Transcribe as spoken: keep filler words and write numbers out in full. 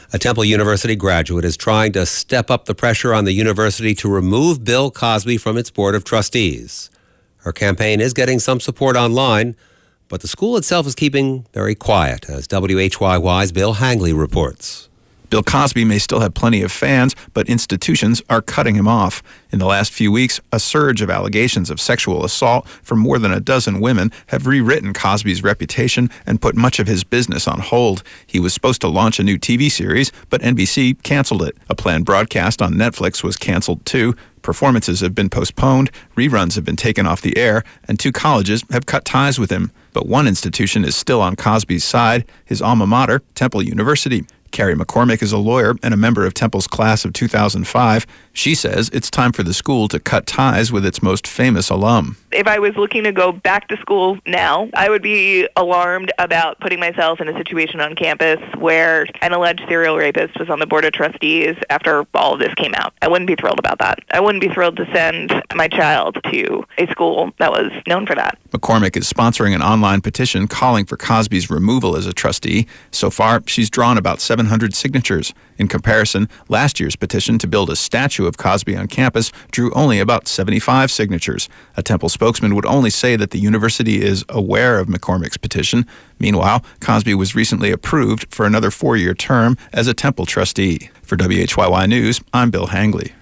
A Temple University graduate is trying to step up the pressure on the university to remove Bill Cosby from its board of trustees. Her campaign is getting some support online, but the school itself is keeping very quiet, as W H Y Y's Bill Hangley reports. Bill Cosby may still have plenty of fans, but institutions are cutting him off. In the last few weeks, a surge of allegations of sexual assault from more than a dozen women have rewritten Cosby's reputation and put much of his business on hold. He was supposed to launch a new T V series, but N B C canceled it. A planned broadcast on Netflix was canceled too. Performances have been postponed, reruns have been taken off the air, and two colleges have cut ties with him. But one institution is still on Cosby's side, his alma mater, Temple University. Carrie McCormick is a lawyer and a member of Temple's class of two thousand five. She says it's time for the school to cut ties with its most famous alum. If I was looking to go back to school now, I would be alarmed about putting myself in a situation on campus where an alleged serial rapist was on the board of trustees after all of this came out. I wouldn't be thrilled about that. I wouldn't be thrilled to send my child to a school that was known for that. McCormick is sponsoring an online petition calling for Cosby's removal as a trustee. So far, she's drawn about seven hundred signatures. In comparison, last year's petition to build a statue of Cosby on campus drew only about seventy-five signatures. A Temple spokesman would only say that the university is aware of McCormick's petition. Meanwhile, Cosby was recently approved for another four-year term as a Temple trustee. For W H Y Y News, I'm Bill Hangley.